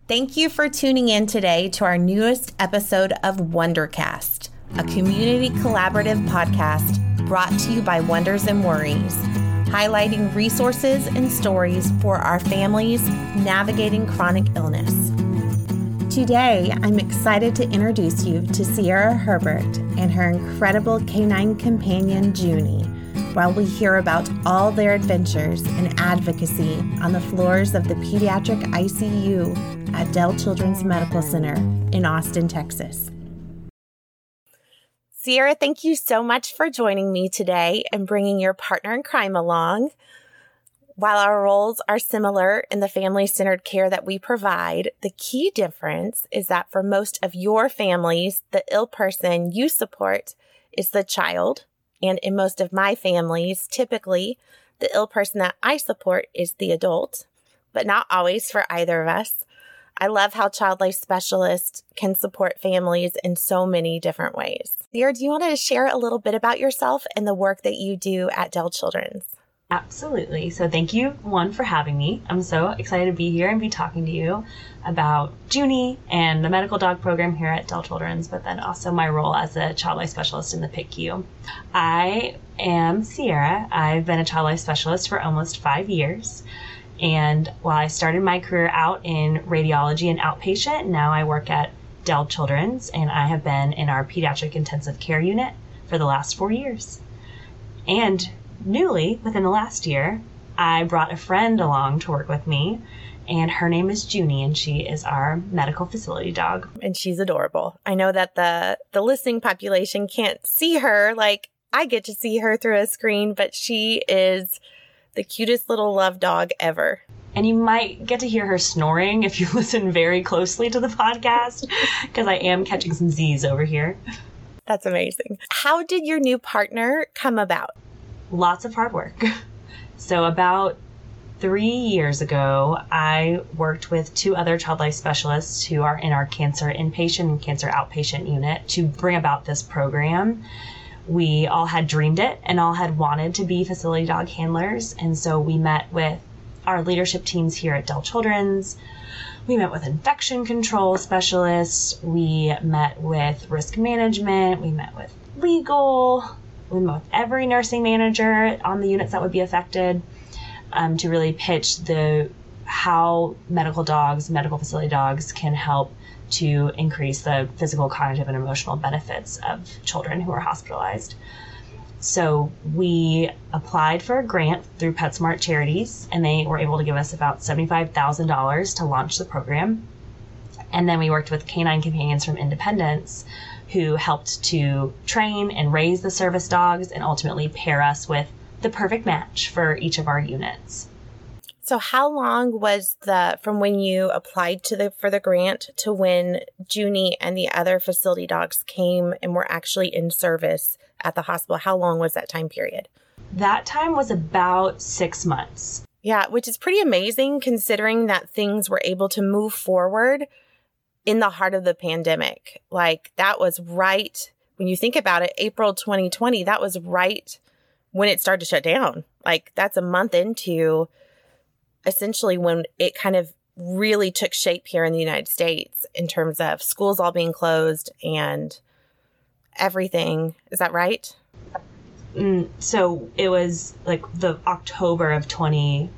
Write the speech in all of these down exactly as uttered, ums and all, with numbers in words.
Thank you for tuning in today to our newest episode of Wondercast, a community collaborative podcast brought to you by Wonders and Worries, highlighting resources and stories for our families navigating chronic illness. Today, I'm excited to introduce you to Sierra Herbert and her incredible canine companion, Junie, while we hear about all their adventures and advocacy on the floors of the pediatric I C U at Dell Children's Medical Center in Austin, Texas. Sierra, thank you so much for joining me today and bringing your partner in crime along. While our roles are similar in the family-centered care that we provide, the key difference is that for most of your families, the ill person you support is the child. And in most of my families, typically, the ill person that I support is the adult, but not always for either of us. I love how Child Life Specialists can support families in so many different ways. Sierra, do you want to share a little bit about yourself and the work that you do at Dell Children's? Absolutely. So thank you, one, for having me. I'm so excited to be here and be talking to you about Junie and the medical dog program here at Dell Children's, but then also my role as a child life specialist in the P I C U. I am Sierra. I've been a child life specialist for almost five years. And while I started my career out in radiology and outpatient, now I work at Dell Children's, and I have been in our pediatric intensive care unit for the last four years. And newly, within the last year, I brought a friend along to work with me, and her name is Junie, and she is our medical facility dog. And she's adorable. I know that the, the listening population can't see her like I get to see her through a screen, but she is the cutest little love dog ever. And you might get to hear her snoring if you listen very closely to the podcast, because I am catching some Z's over here. That's amazing. How did your new partner come about? Lots of hard work. So about three years ago, I worked with two other child life specialists who are in our cancer inpatient and cancer outpatient unit to bring about this program. We all had dreamed it and all had wanted to be facility dog handlers. And so we met with our leadership teams here at Dell Children's. We met with infection control specialists. We met with risk management. We met with legal. We met with every nursing manager on the units that would be affected um, to really pitch the how medical dogs, medical facility dogs can help to increase the physical, cognitive, and emotional benefits of children who are hospitalized. So we applied for a grant through PetSmart Charities, and they were able to give us about seventy-five thousand dollars to launch the program. And then we worked with Canine Companions from Independence, who helped to train and raise the service dogs and ultimately pair us with the perfect match for each of our units. So how long was the from when you applied to the for the grant to when Junie and the other facility dogs came and were actually in service at the hospital? How long was that time period? That time was about six months. Yeah, which is pretty amazing considering that things were able to move forward in the heart of the pandemic. Like that was right, when you think about it, April twenty twenty, that was right when it started to shut down. Like that's a month into essentially when it kind of really took shape here in the United States in terms of schools all being closed and everything. Is that right? Mm, so it was like the October of twenty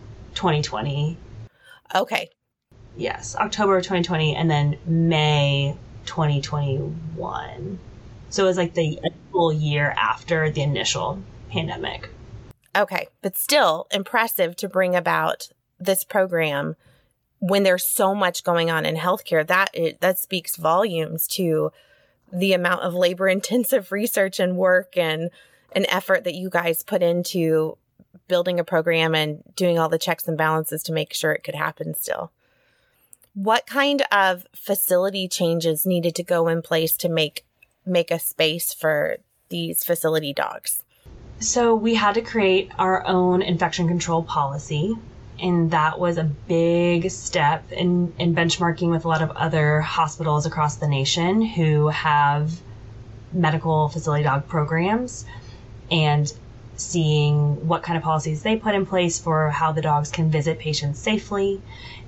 twenty. Okay. Yes, October of twenty twenty and then May twenty twenty-one. So it was like the full year after the initial pandemic. Okay, but still impressive to bring about this program when there's so much going on in healthcare. That it, that speaks volumes to the amount of labor-intensive research and work and an effort that you guys put into building a program and doing all the checks and balances to make sure it could happen still. What kind of facility changes needed to go in place to make make a space for these facility dogs? So we had to create our own infection control policy, and that was a big step in, in benchmarking with a lot of other hospitals across the nation who have medical facility dog programs and seeing what kind of policies they put in place for how the dogs can visit patients safely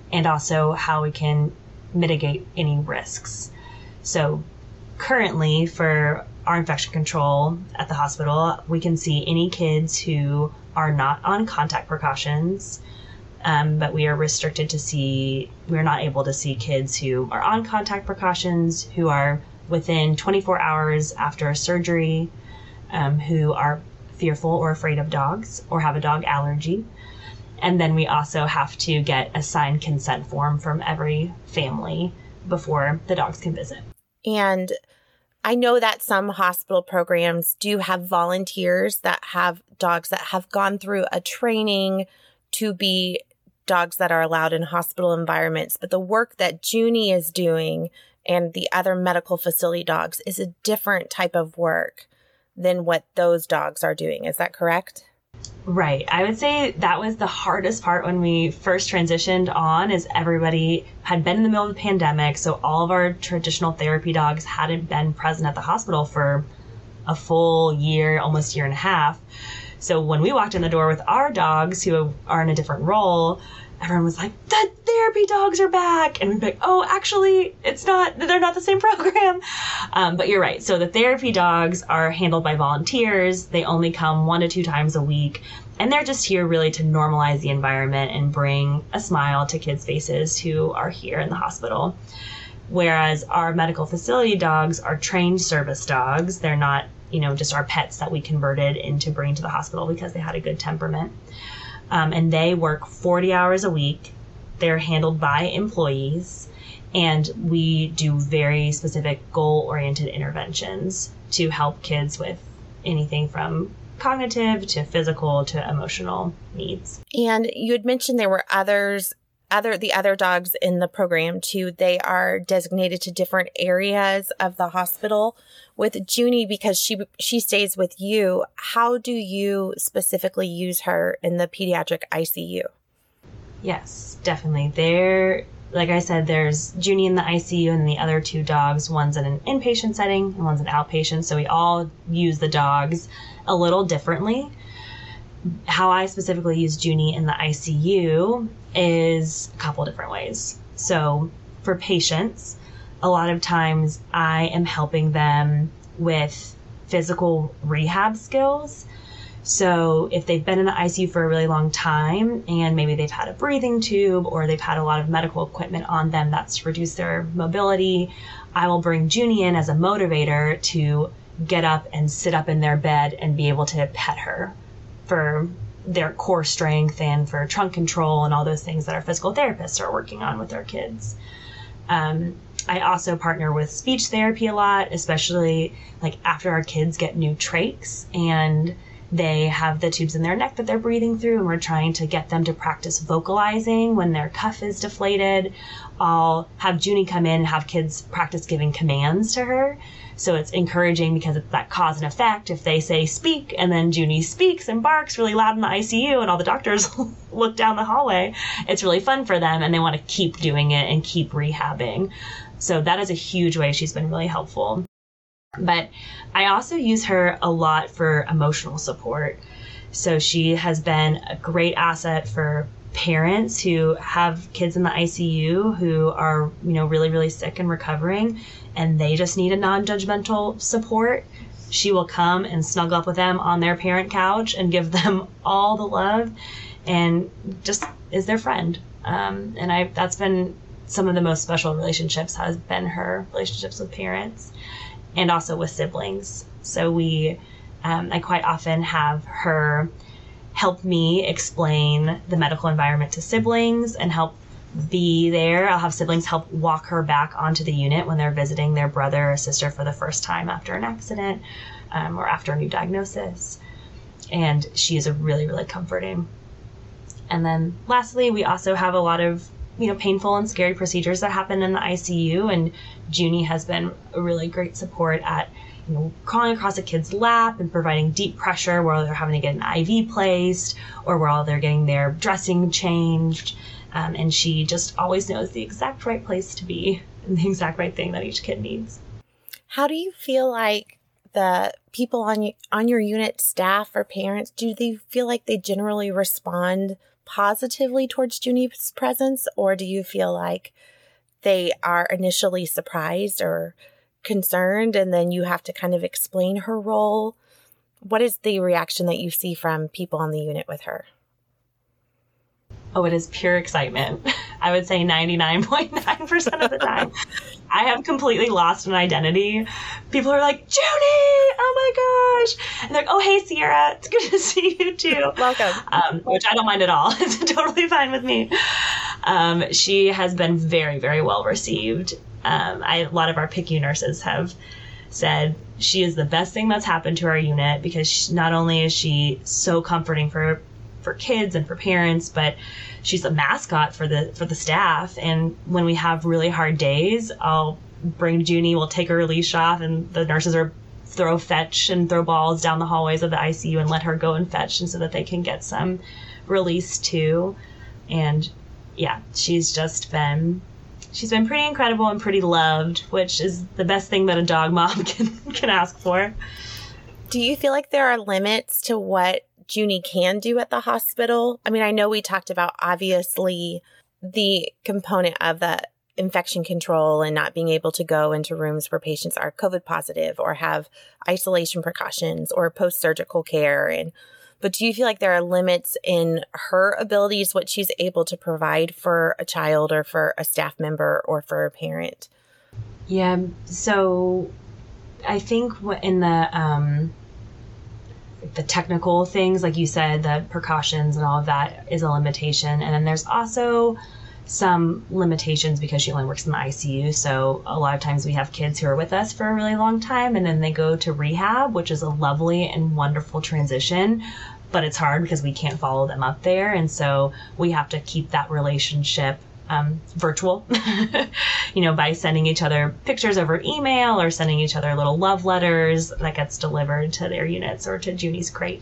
and also how we can mitigate any risks. So currently for our infection control at the hospital, we can see any kids who are not on contact precautions, um, but we are restricted to see, we're not able to see kids who are on contact precautions, who are within twenty-four hours after a surgery, um, who are fearful or afraid of dogs or have a dog allergy. And then we also have to get a signed consent form from every family before the dogs can visit. And I know that some hospital programs do have volunteers that have dogs that have gone through a training to be dogs that are allowed in hospital environments. But the work that Junie is doing and the other medical facility dogs is a different type of work than what those dogs are doing. Is that correct? Right. I would say that was the hardest part when we first transitioned on, is everybody had been in the middle of the pandemic. So all of our traditional therapy dogs hadn't been present at the hospital for a full year, almost year and a half. So when we walked in the door with our dogs who are in a different role, everyone was like, the therapy dogs are back. And we'd be like, oh, actually, it's not, they're not the same program. Um, but you're right. So the therapy dogs are handled by volunteers. They only come one to two times a week. And they're just here really to normalize the environment and bring a smile to kids' faces who are here in the hospital. Whereas our medical facility dogs are trained service dogs. They're not, you know, just our pets that we converted into bringing to the hospital because they had a good temperament. Um, and they work forty hours a week. They're handled by employees, and we do very specific goal-oriented interventions to help kids with anything from cognitive to physical to emotional needs. And you had mentioned there were others, other the other dogs in the program too. They are designated to different areas of the hospital. With Junie, because she she stays with you, how do you specifically use her in the pediatric I C U? Yes, definitely. There, like I said, there's Junie in the I C U and the other two dogs. One's in an inpatient setting and one's an outpatient. So we all use the dogs a little differently. How I specifically use Junie in the I C U is a couple different ways. So for patients, a lot of times I am helping them with physical rehab skills. So if they've been in the I C U for a really long time and maybe they've had a breathing tube or they've had a lot of medical equipment on them that's reduced their mobility, I will bring Junie in as a motivator to get up and sit up in their bed and be able to pet her for their core strength and for trunk control and all those things that our physical therapists are working on with our kids. Um, I also partner with speech therapy a lot, especially like after our kids get new trachs and they have the tubes in their neck that they're breathing through, and we're trying to get them to practice vocalizing when their cuff is deflated. I'll have Junie come in and have kids practice giving commands to her. So it's encouraging because it's that cause and effect. If they say speak and then Junie speaks and barks really loud in the I C U and all the doctors look down the hallway, it's really fun for them and they want to keep doing it and keep rehabbing. So that is a huge way she's been really helpful. But I also use her a lot for emotional support. So she has been a great asset for parents who have kids in the I C U who are, you know, really, really sick and recovering, and they just need a non-judgmental support. She will come and snuggle up with them on their parent couch and give them all the love and just is their friend. Um, and I that's been some of the most special relationships has been her relationships with parents and also with siblings. So we, um, I quite often have her help me explain the medical environment to siblings and help be there. I'll have siblings help walk her back onto the unit when they're visiting their brother or sister for the first time after an accident um, or after a new diagnosis. And she is a really, really comforting. And then lastly, we also have a lot of, you know, painful and scary procedures that happen in the I C U. And Junie has been a really great support at, you know, crawling across a kid's lap and providing deep pressure while they're having to get an I V placed or while they're getting their dressing changed. Um, and she just always knows the exact right place to be and the exact right thing that each kid needs. How do you feel like the people on you, on your unit, staff or parents, do they feel like they generally respond positively towards Junie's presence, or do you feel like they are initially surprised or concerned and then you have to kind of explain her role? What is the reaction that you see from people on the unit with her? Oh, it is pure excitement. I would say ninety-nine point nine percent of the time. I have completely lost an identity. People are like, Junie, oh my gosh. And they're like, oh, hey, Sierra, it's good to see you too. Welcome. Um, which I don't mind at all. It's totally fine with me. Um, she has been very, very well received. Um, I, a lot of our P I C U nurses have said she is the best thing that's happened to our unit, because she, not only is she so comforting for for kids and for parents, but she's a mascot for the for the staff. And when we have really hard days, I'll bring Junie, we'll take her leash off, and the nurses are throw fetch and throw balls down the hallways of the I C U and let her go and fetch, and so that they can get some release too. And yeah, she's just been she's been pretty incredible and pretty loved, which is the best thing that a dog mom can can ask for. Do you feel like there are limits to what Junie can do at the hospital? I mean, I know we talked about obviously the component of the infection control and not being able to go into rooms where patients are COVID positive or have isolation precautions or post-surgical care. And but do you feel like there are limits in her abilities, what she's able to provide for a child or for a staff member or for a parent? Yeah, so I think in the um, the technical things, like you said, the precautions and all of that is a limitation. And then there's also some limitations because she only works in the I C U. So a lot of times we have kids who are with us for a really long time and then they go to rehab, which is a lovely and wonderful transition. But it's hard because we can't follow them up there. And so we have to keep that relationship um, virtual, you know, by sending each other pictures over email or sending each other little love letters that gets delivered to their units or to Junie's crate.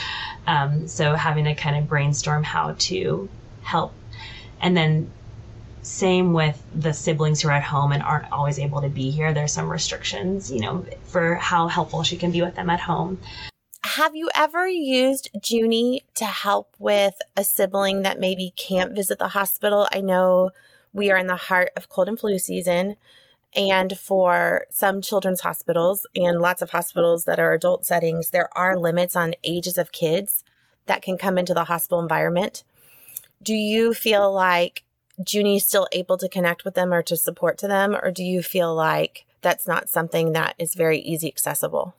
um, so having to kind of brainstorm how to help. And then same with the siblings who are at home and aren't always able to be here. There's some restrictions, you know, for how helpful she can be with them at home. Have you ever used Junie to help with a sibling that maybe can't visit the hospital? I know we are in the heart of cold and flu season, and for some children's hospitals and lots of hospitals that are adult settings, there are limits on ages of kids that can come into the hospital environment. Do you feel like Junie is still able to connect with them or to support to them, or do you feel like that's not something that is very easy accessible?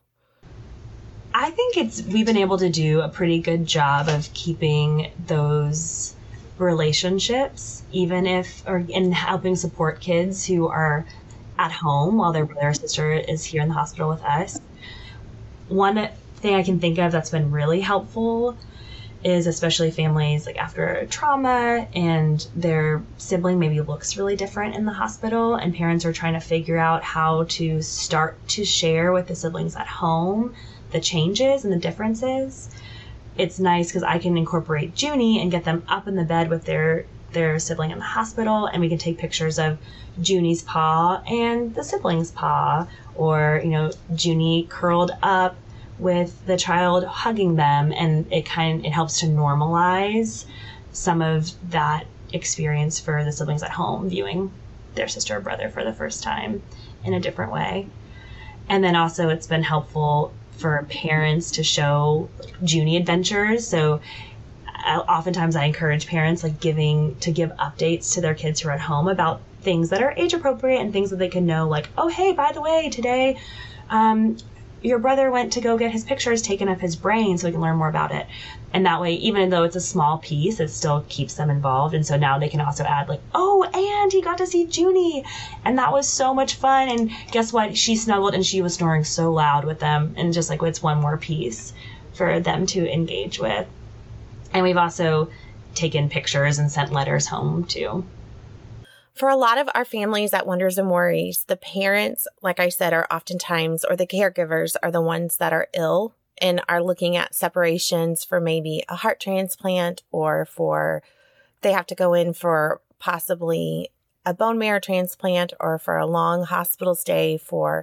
I think it's we've been able to do a pretty good job of keeping those relationships, even if, or in helping support kids who are at home while their brother or sister is here in the hospital with us. One thing I can think of that's been really helpful is especially families like after trauma and their sibling maybe looks really different in the hospital and parents are trying to figure out how to start to share with the siblings at home the changes and the differences. It's nice because I can incorporate Junie and get them up in the bed with their their sibling in the hospital, and we can take pictures of Junie's paw and the sibling's paw, or you know, Junie curled up with the child hugging them, and it kind it helps to normalize some of that experience for the siblings at home viewing their sister or brother for the first time in a different way. And then also it's been helpful for parents to show Junie adventures. So I, oftentimes I encourage parents like giving to give updates to their kids who are at home about things that are age appropriate and things that they can know, like, oh, hey, by the way, today um, your brother went to go get his pictures taken of his brain so we can learn more about it. And that way, even though it's a small piece, it still keeps them involved. And so now they can also add like, oh, and he got to see Junie. And that was so much fun. And guess what? She snuggled and she was snoring so loud with them. And just like it's one more piece for them to engage with. And we've also taken pictures and sent letters home too. For a lot of our families at Wonders and Worries, the parents, like I said, are oftentimes, or the caregivers are the ones that are ill and are looking at separations for maybe a heart transplant, or for they have to go in for possibly a bone marrow transplant, or for a long hospital stay for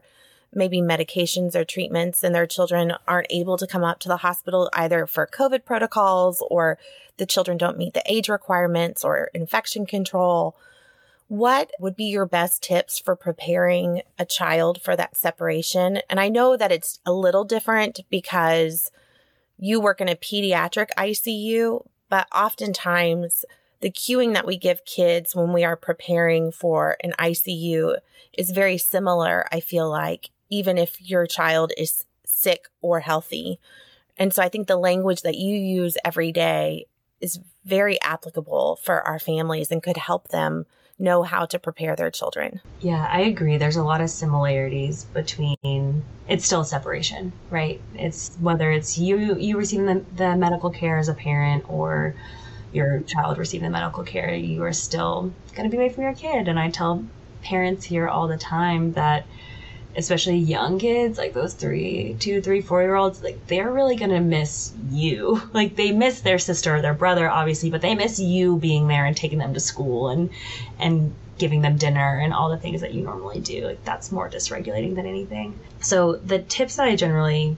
maybe medications or treatments and their children aren't able to come up to the hospital either for COVID protocols or the children don't meet the age requirements or infection control. What would be your best tips for preparing a child for that separation? And I know that it's a little different because you work in a pediatric I C U, but oftentimes the cueing that we give kids when we are preparing for an I C U is very similar, I feel like, even if your child is sick or healthy. And so I think the language that you use every day is very applicable for our families and could help them know how to prepare their children. Yeah, I agree. There's a lot of similarities between, it's still a separation, right? It's whether it's you you receiving the, the medical care as a parent or your child receiving the medical care, you are still going to be away from your kid. And I tell parents here all the time that, especially young kids, like those three, two, three, four year olds, like they're really going to miss you. Like they miss their sister or their brother, obviously, but they miss you being there and taking them to school and, and giving them dinner and all the things that you normally do. Like that's more dysregulating than anything. So the tips that I generally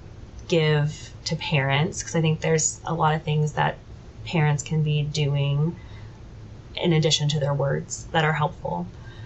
give to parents, because I think there's a lot of things that parents can be doing in addition to their words that are helpful,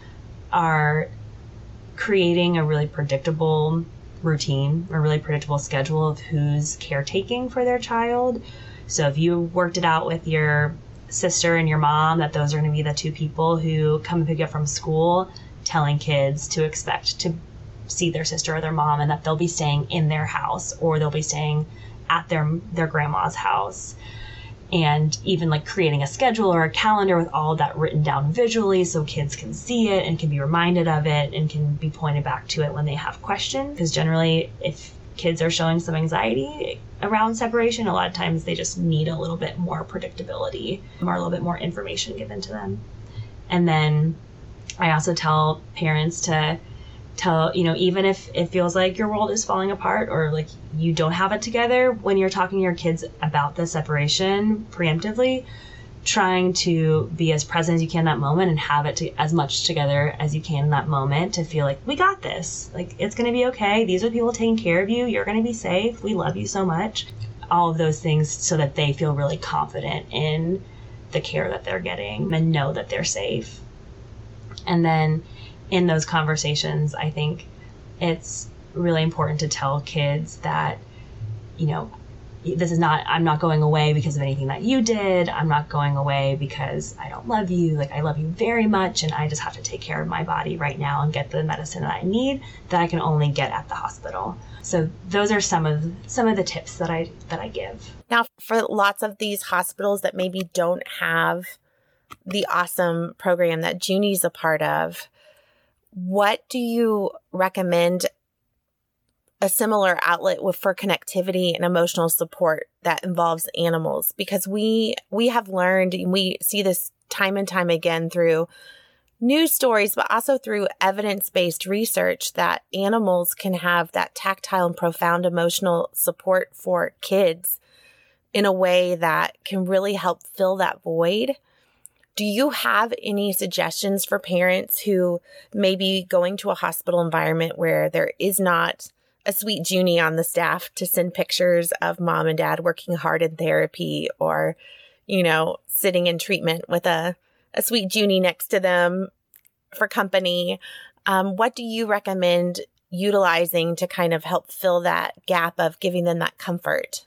are creating a really predictable routine, a really predictable schedule of who's caretaking for their child. So if you worked it out with your sister and your mom that those are going to be the two people who come and pick you up from school, telling kids to expect to see their sister or their mom and that they'll be staying in their house or they'll be staying at their their grandma's house. And even like creating a schedule or a calendar with all of that written down visually so kids can see it and can be reminded of it and can be pointed back to it when they have questions. Because generally, if kids are showing some anxiety around separation, a lot of times they just need a little bit more predictability or a little bit more information given to them. And then I also tell parents to tell, you know, even if it feels like your world is falling apart or like you don't have it together, when you're talking to your kids about the separation preemptively, trying to be as present as you can in that moment and have it to, as much together as you can in that moment to feel like, we got this. Like, it's going to be okay. These are people taking care of you. You're going to be safe. We love you so much. All of those things so that they feel really confident in the care that they're getting and know that they're safe. And then in those conversations, I think it's really important to tell kids that, you know, this is not, I'm not going away because of anything that you did. I'm not going away because I don't love you. Like, I love you very much. And I just have to take care of my body right now and get the medicine that I need that I can only get at the hospital. So those are some of, some of the tips that I, that I give. Now, for lots of these hospitals that maybe don't have the awesome program that Junie's a part of, what do you recommend a similar outlet with for connectivity and emotional support that involves animals? Because we we have learned, and we see this time and time again through news stories, but also through evidence-based research, that animals can have that tactile and profound emotional support for kids in a way that can really help fill that void. Do you have any suggestions for parents who may be going to a hospital environment where there is not a sweet Junie on the staff to send pictures of mom and dad working hard in therapy or, you know, sitting in treatment with a, a sweet Junie next to them for company? Um, what do you recommend utilizing to kind of help fill that gap of giving them that comfort?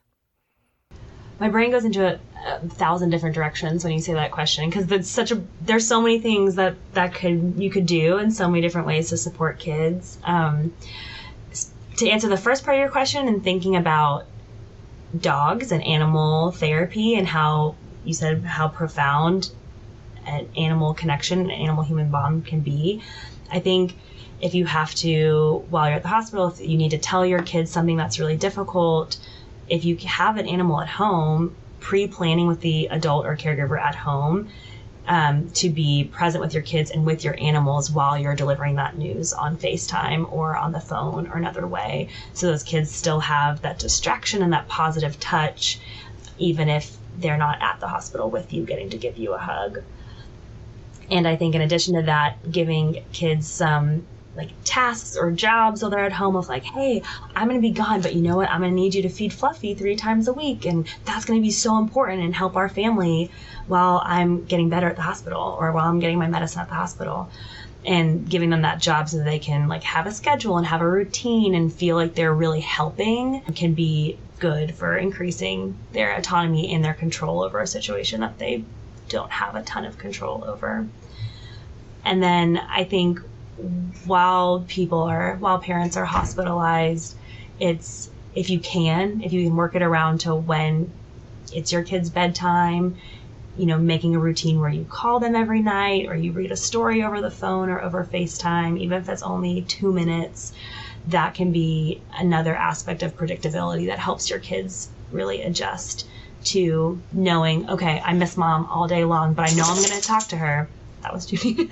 My brain goes into a, a thousand different directions when you say that question, because there's such a there's so many things that that could you could do and so many different ways to support kids. Um, to answer the first part of your question and thinking about dogs and animal therapy and how you said how profound an animal connection, an animal human bond can be, I think if you have to, while you're at the hospital, if you need to tell your kids something that's really difficult, if you have an animal at home, pre-planning with the adult or caregiver at home um, to be present with your kids and with your animals while you're delivering that news on FaceTime or on the phone or another way. So those kids still have that distraction and that positive touch, even if they're not at the hospital with you, getting to give you a hug. And I think in addition to that, giving kids some like tasks or jobs while they're at home of like, hey, I'm going to be gone, but you know what? I'm going to need you to feed Fluffy three times a week. And that's going to be so important and help our family while I'm getting better at the hospital or while I'm getting my medicine at the hospital. And giving them that job so that they can like have a schedule and have a routine and feel like they're really helping can be good for increasing their autonomy and their control over a situation that they don't have a ton of control over. And then I think while people are, while parents are hospitalized, it's, if you can, if you can work it around to when it's your kid's bedtime, you know, making a routine where you call them every night or you read a story over the phone or over FaceTime, even if it's only two minutes, that can be another aspect of predictability that helps your kids really adjust to knowing, okay, I miss mom all day long, but I know I'm going to talk to her. That was Judy.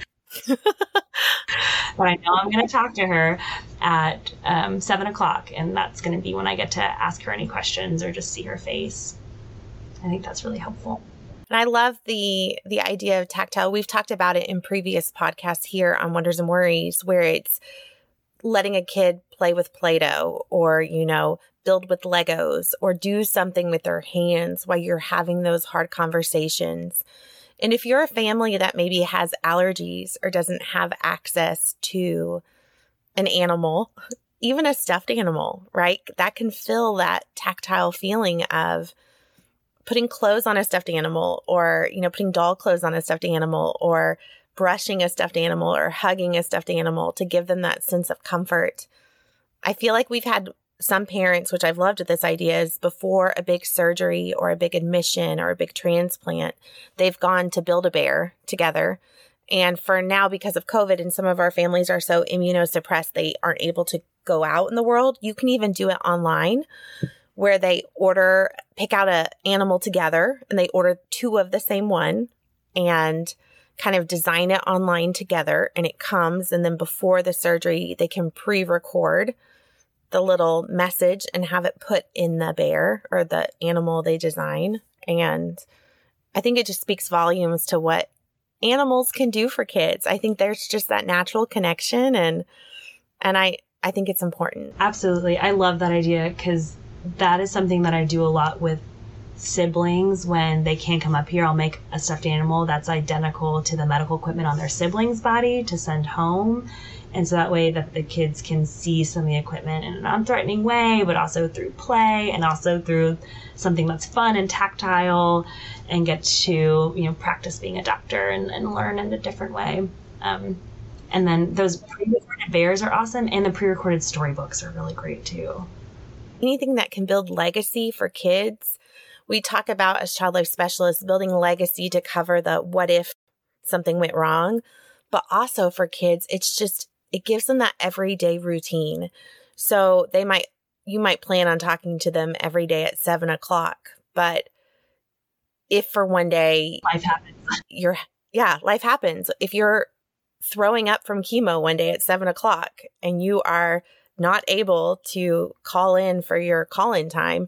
But I know I'm going to talk to her at um, seven o'clock, and that's going to be when I get to ask her any questions or just see her face. I think that's really helpful. And I love the the idea of tactile. We've talked about it in previous podcasts here on Wonders and Worries, where it's letting a kid play with Play-Doh or, you know, build with Legos or do something with their hands while you're having those hard conversations. And if you're a family that maybe has allergies or doesn't have access to an animal, even a stuffed animal, right? That can fill that tactile feeling of putting clothes on a stuffed animal or, you know, putting doll clothes on a stuffed animal or brushing a stuffed animal or hugging a stuffed animal to give them that sense of comfort. I feel like we've had some parents, which I've loved with this idea, is before a big surgery or a big admission or a big transplant, they've gone to Build-A-Bear together. And for now, because of COVID and some of our families are so immunosuppressed, they aren't able to go out in the world. You can even do it online where they order, pick out an animal together and they order two of the same one and kind of design it online together, and it comes. And then before the surgery, they can pre-record the little message and have it put in the bear or the animal they design. And I think it just speaks volumes to what animals can do for kids. I think there's just that natural connection, and and I, I think it's important. Absolutely. I love that idea because that is something that I do a lot with siblings. When they can't come up here, I'll make a stuffed animal that's identical to the medical equipment on their sibling's body to send home. And so that way that the kids can see some of the equipment in a non-threatening way, but also through play and also through something that's fun and tactile, and get to, you know, practice being a doctor and, and learn in a different way. Um, and then those pre-recorded bears are awesome. And the pre-recorded storybooks are really great too. Anything that can build legacy for kids. We talk about, as child life specialists, building legacy to cover the what if something went wrong. But also for kids, it's just, it gives them that everyday routine. So they might, you might plan on talking to them every day at seven o'clock. But if for one day, life happens, you're, yeah, life happens. If you're throwing up from chemo one day at seven o'clock and you are not able to call in for your call-in time,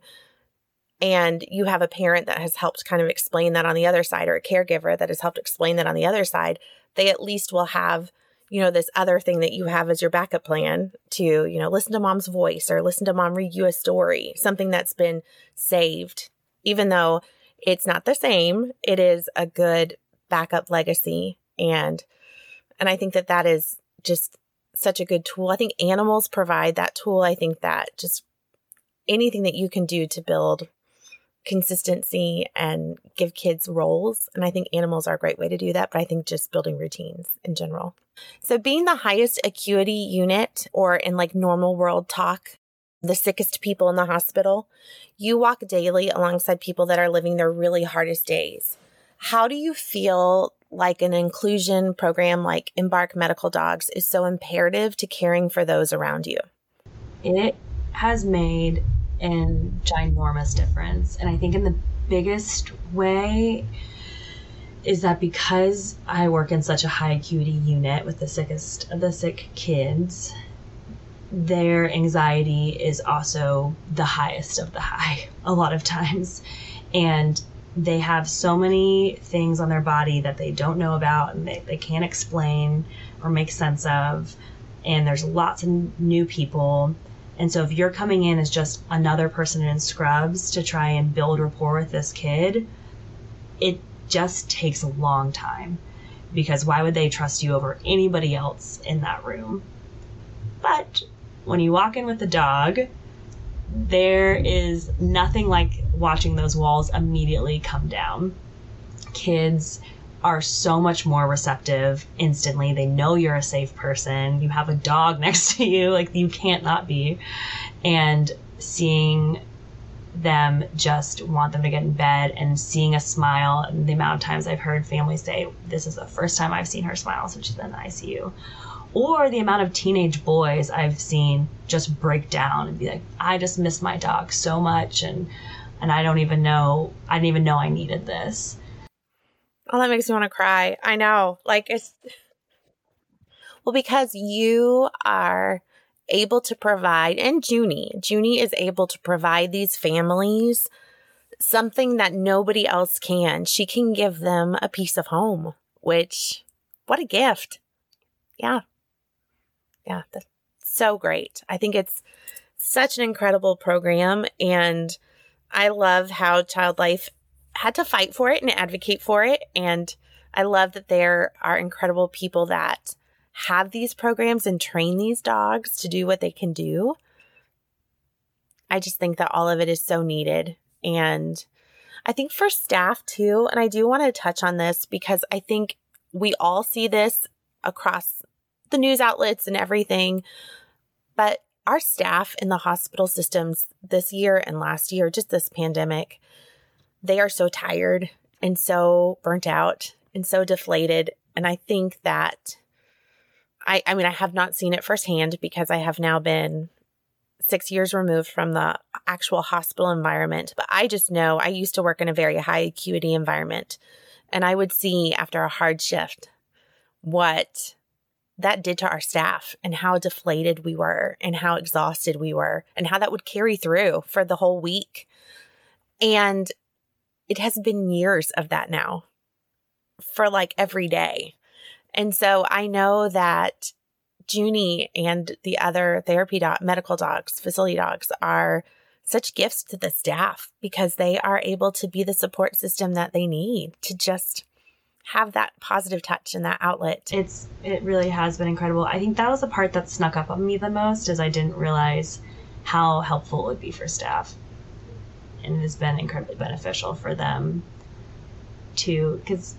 and you have a parent that has helped kind of explain that on the other side, or a caregiver that has helped explain that on the other side, they at least will have, you know, this other thing that you have as your backup plan to, you know, listen to mom's voice or listen to mom read you a story, something that's been saved. Even though it's not the same, it is a good backup legacy. And, and I think that that is just such a good tool. I think animals provide that tool. I think that just anything that you can do to build consistency and give kids roles. And I think animals are a great way to do that. But I think just building routines in general. So being the highest acuity unit, or in like normal world talk, the sickest people in the hospital, you walk daily alongside people that are living their really hardest days. How do you feel like an inclusion program like Embark Medical Dogs is so imperative to caring for those around you? It has made an ginormous difference. And I think in the biggest way is that because I work in such a high acuity unit with the sickest of the sick kids, their anxiety is also the highest of the high a lot of times. And they have so many things on their body that they don't know about and they, they can't explain or make sense of. and there's lots of new people. And so if you're coming in as just another person in scrubs to try and build rapport with this kid, it just takes a long time, because why would they trust you over anybody else in that room? But when you walk in with the dog, there is nothing like watching those walls immediately come down. Kids are so much more receptive instantly. They know you're a safe person. You have a dog next to you, like you can't not be. And seeing them just want them to get in bed, and seeing a smile, and the amount of times I've heard families say, this is the first time I've seen her smile since she's been in the I C U. Or the amount of teenage boys I've seen just break down and be like, I just miss my dog so much, and and I don't even know, I didn't even know I needed this. Oh, that makes me want to cry. I know. Like, it's, well, because you are able to provide, and Junie, Junie is able to provide these families something that nobody else can. She can give them a piece of home, which, what a gift. Yeah. Yeah. That's so great. I think it's such an incredible program. And I love how Child Life had to fight for it and advocate for it. And I love that there are incredible people that have these programs and train these dogs to do what they can do. I just think that all of it is so needed. And I think for staff too, and I do want to touch on this because I think we all see this across the news outlets and everything, but our staff in the hospital systems this year and last year, just this pandemic, they are so tired and so burnt out and so deflated. And I think that, I, I mean, I have not seen it firsthand because I have now been six years removed from the actual hospital environment. But I just know I used to work in a very high acuity environment, and I would see after a hard shift what that did to our staff and how deflated we were and how exhausted we were and how that would carry through for the whole week. And it has been years of that now for like every day. And so I know that Junie and the other therapy dog, medical dogs, facility dogs are such gifts to the staff because they are able to be the support system that they need to just have that positive touch and that outlet. It's, it really has been incredible. I think that was the part that snuck up on me the most, is I didn't realize how helpful it would be for staff. And it has been incredibly beneficial for them to, because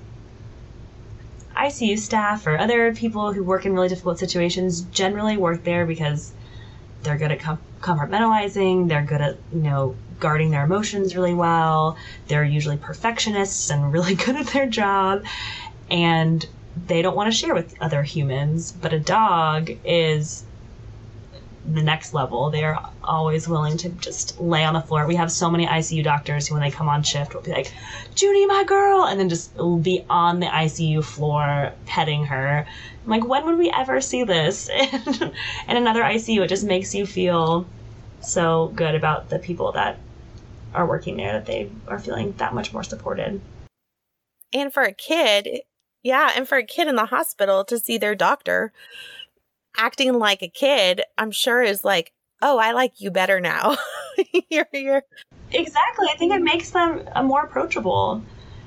I C U staff or other people who work in really difficult situations generally work there because they're good at com- compartmentalizing, they're good at, you know, guarding their emotions really well, they're usually perfectionists and really good at their job, and they don't want to share with other humans. But a dog is the next level. They're always willing to just lay on the floor. We have so many I C U doctors who, when they come on shift, will be like, Junie, my girl, and then just be on the I C U floor petting her. I'm like, when would we ever see this? And another I C U, it just makes you feel so good about the people that are working there, that they are feeling that much more supported. And for a kid, yeah, and for a kid in the hospital to see their doctor acting like a kid, I'm sure is like, oh, I like you better now. you're, you're... Exactly. I think it makes them uh, more approachable.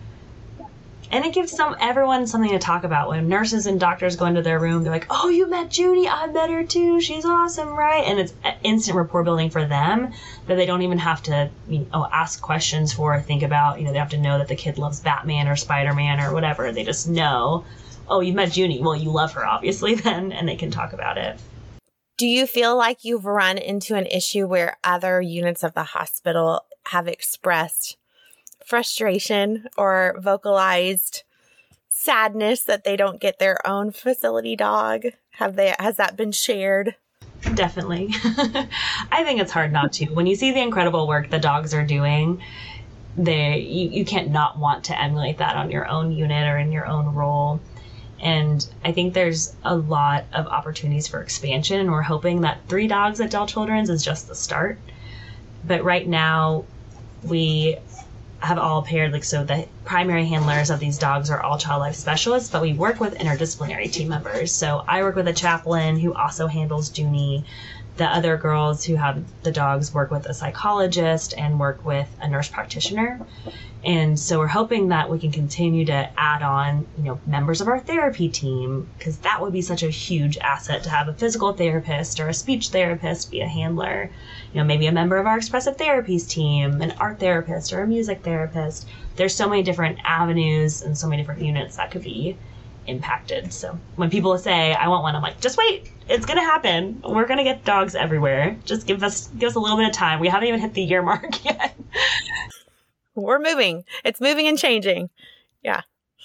And it gives some everyone something to talk about. When nurses and doctors go into their room, they're like, oh, you met Junie? I met her too. She's awesome, right? And it's instant rapport building for them that they don't even have to, you know, ask questions for or think about. You know, they have to know that the kid loves Batman or Spider-Man or whatever. They just know, oh, you met Junie. Well, you love her, obviously, then, and they can talk about it. Do you feel like you've run into an issue where other units of the hospital have expressed frustration or vocalized sadness that they don't get their own facility dog? Have they, has that been shared? Definitely. I think it's hard not to. When you see the incredible work the dogs are doing, they you, you can't not want to emulate that on your own unit or in your own role. And I think there's a lot of opportunities for expansion, and we're hoping that three dogs at Dell Children's is just the start. But right now, we have all paired, like, so the primary handlers of these dogs are all child life specialists, but we work with interdisciplinary team members. So I work with a chaplain who also handles Junie. The other girls who have the dogs work with a psychologist and work with a nurse practitioner. And so we're hoping that we can continue to add on, you know, members of our therapy team, because that would be such a huge asset to have a physical therapist or a speech therapist be a handler. You know, maybe a member of our expressive therapies team, an art therapist or a music therapist. There's so many different avenues and so many different units that could be impacted. So when people say, I want one, I'm like, just wait, it's going to happen. We're going to get dogs everywhere. Just give us, give us a little bit of time. We haven't even hit the year mark yet. We're moving. It's moving and changing. Yeah.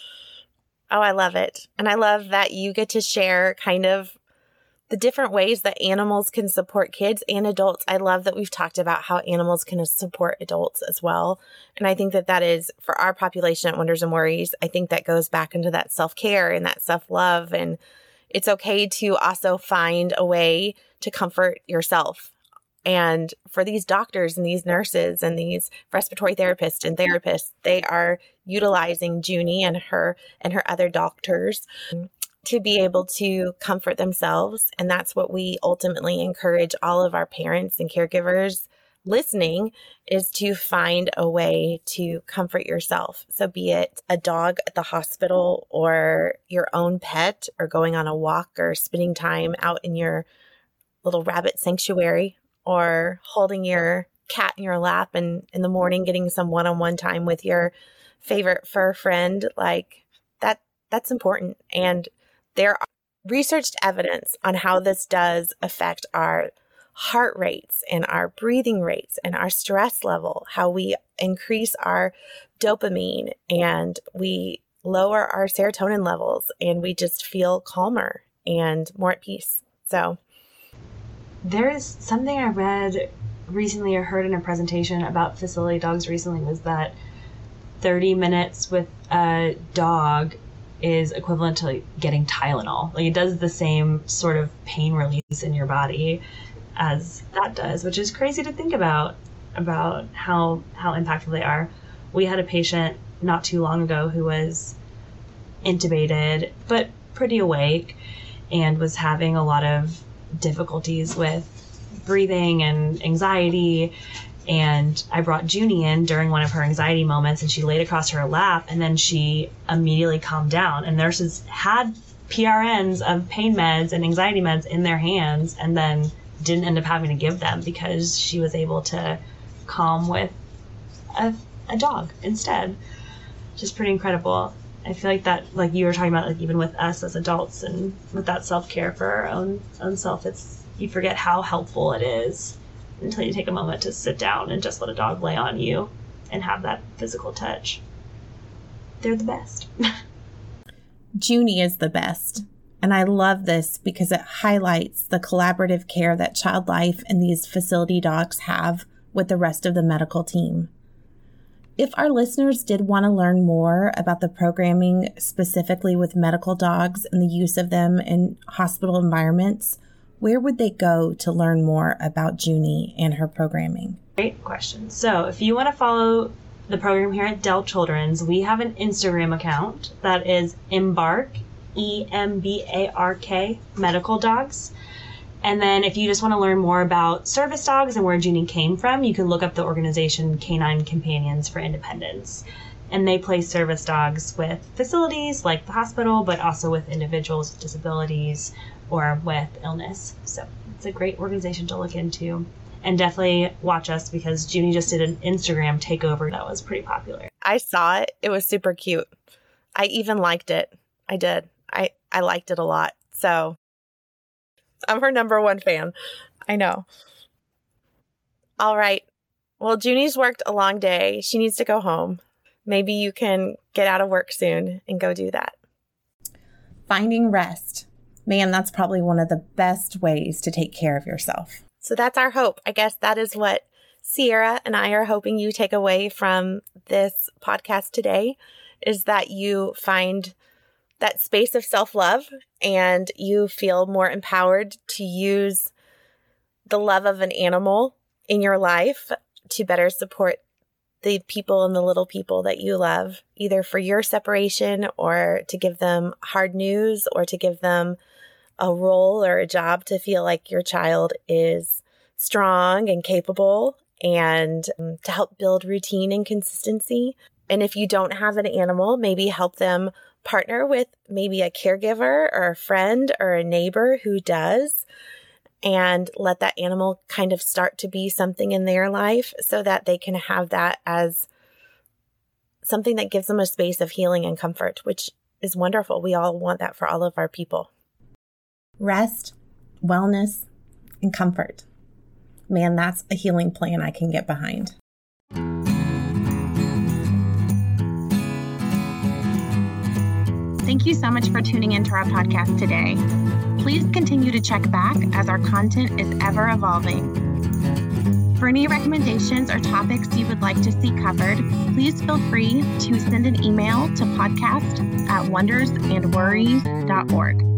Oh, I love it. And I love that you get to share kind of the different ways that animals can support kids and adults. I love that we've talked about how animals can support adults as well. And I think that that is, for our population at Wonders and Worries, I think that goes back into that self-care and that self-love. And it's okay to also find a way to comfort yourself. And for these doctors and these nurses and these respiratory therapists and therapists, they are utilizing Junie and her and her other doctors to be able to comfort themselves. And that's what we ultimately encourage all of our parents and caregivers listening, is to find a way to comfort yourself. So be it a dog at the hospital or your own pet, or going on a walk or spending time out in your little rabbit sanctuary, or holding your cat in your lap and in the morning getting some one-on-one time with your favorite fur friend. Like that, that's important. And there are researched evidence on how this does affect our heart rates and our breathing rates and our stress level, how we increase our dopamine and we lower our serotonin levels, and we just feel calmer and more at peace. So there is something I read recently or heard in a presentation about facility dogs recently, was that thirty minutes with a dog is equivalent to like getting Tylenol. Like it does the same sort of pain release in your body as that does, which is crazy to think about, about how, how impactful they are. We had a patient not too long ago who was intubated, but pretty awake, and was having a lot of difficulties with breathing and anxiety. And I brought Junie in during one of her anxiety moments, and she laid across her lap, and then she immediately calmed down. And nurses had P R Ns of pain meds and anxiety meds in their hands, and then didn't end up having to give them because she was able to calm with a, a dog instead. Just pretty incredible. I feel like that, like you were talking about, like even with us as adults and with that self-care for our own own self, it's, you forget how helpful it is until you take a moment to sit down and just let a dog lay on you and have that physical touch. They're the best. Junie is the best. And I love this because it highlights the collaborative care that Child Life and these facility dogs have with the rest of the medical team. If our listeners did want to learn more about the programming specifically with medical dogs and the use of them in hospital environments, where would they go to learn more about Junie and her programming? Great question. So if you want to follow the program here at Dell Children's, we have an Instagram account that is Embark, E M B A R K, Medical Dogs. And then if you just want to learn more about service dogs and where Junie came from, you can look up the organization Canine Companions for Independence. And they place service dogs with facilities like the hospital, but also with individuals with disabilities or with illness. So it's a great organization to look into. And definitely watch us, because Junie just did an Instagram takeover that was pretty popular. I saw it. It was super cute. I even liked it. I did. I, I liked it a lot. So I'm her number one fan. I know. All right. Well, Junie's worked a long day. She needs to go home. Maybe you can get out of work soon and go do that. Finding rest. Man, that's probably one of the best ways to take care of yourself. So that's our hope. I guess that is what Sierra and I are hoping you take away from this podcast today, is that you find that space of self-love and you feel more empowered to use the love of an animal in your life to better support the people and the little people that you love, either for your separation or to give them hard news or to give them a role or a job to feel like your child is strong and capable, and um, to help build routine and consistency. And if you don't have an animal, maybe help them partner with maybe a caregiver or a friend or a neighbor who does, and let that animal kind of start to be something in their life so that they can have that as something that gives them a space of healing and comfort, which is wonderful. We all want that for all of our people. Rest, wellness, and comfort. Man, that's a healing plan I can get behind. Thank you so much for tuning into our podcast today. Please continue to check back as our content is ever evolving. For any recommendations or topics you would like to see covered, please feel free to send an email to podcast at wonders and worries dot org.